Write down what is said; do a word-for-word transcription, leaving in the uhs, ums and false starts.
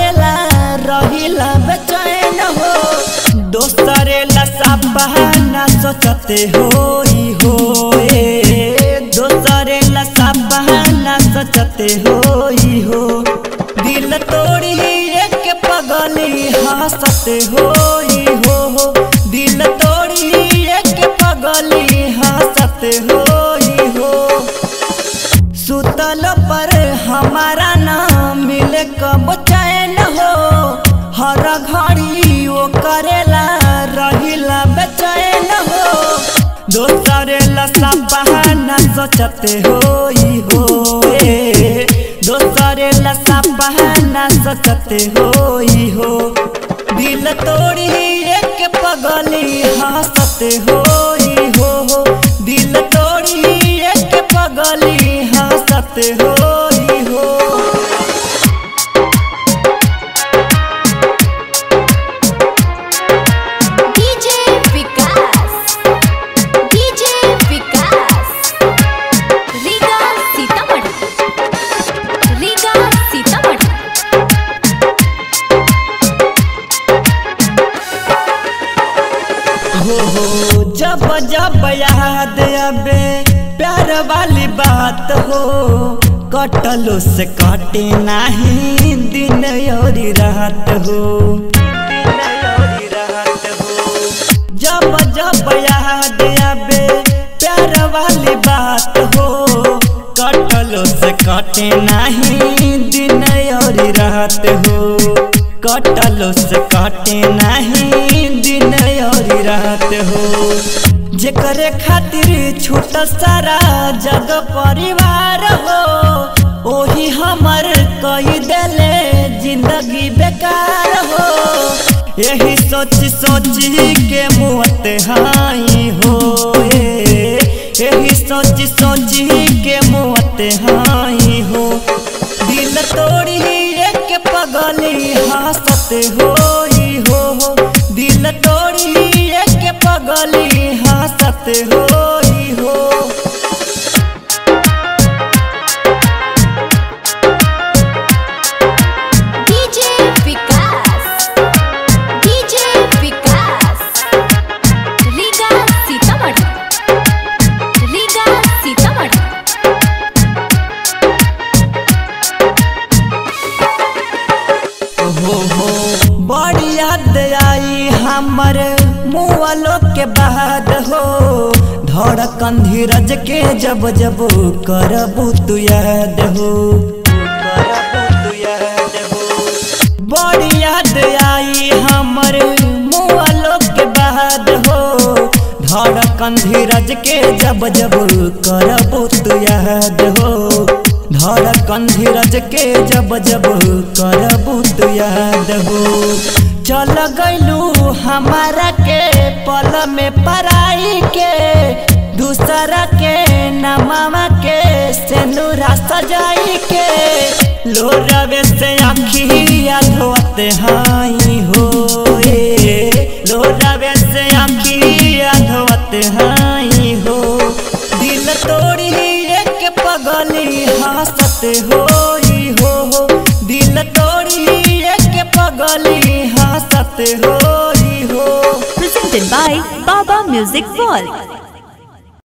करेला रहिला बेचैन हो। दोसरे लसा बहाना सोचते होई हो दोसरे लसा बहाना सोचते होई हो। दिल तोड़ी एक पगली हंसते होई हो दिल तोड़ी एक पगली हंसते होई हो। सुतल पर हमारा नाम मिले कब चैन हो हर घड़ी वो करेला रहिला बेचैन हो। दोसरे लसा बहाना सोचते होई हो दोसरे लसा बहाना सोचते होई हो। दिल तोड़ी एक पगली हंसते होई हो दिल तोड़ी एक पगली हंसते होई हो। हो हो जब जब याद आवे प्यार वाली बात हो कटलो से कटे नहीं दिन और रात हो दिन और रात हो। जब जब याद आवे प्यार वाली बात हो कटलो से कटे नहीं दिन और रात हो कटलो से कटे नहीं दिन और रात हो। जेकरे खातिर छोटा सारा जग परिवार हो ओही हमर कही देले जिंदगी बेकार हो। यही सोच सोच के मुँहत हाई हो यही सोच सोच के मुँहत हाई हो। दिल तोड़ी एक पगली हंसते होई हो दिल तोड़ी एक पगली हंसते होई हो। हो हो बड़ी याद आई हमर मुआलो के बाद हो धड़कन धीरज के जब जब करबू तू याद हो करबू तू याद हो। बड़ी याद आई हमर मुआलो के बाद हो धड़कन धीरज के जब जब करबू तू याद हो धड़कन धीरज के जब जब करबू तू याद हो। चल गइलू हमारा के पल में पराई के दूसरा के नमामा के सेनुरा सजाई के लोरवे से आँखिया धोते हाई हो लोरवे से आँखिया धोते हाई हो। दिल तोड़ी एक पगली हंसते होई हो दिल तोड़ी एक पगली हंसते होई हो। Presented by Baba Music World।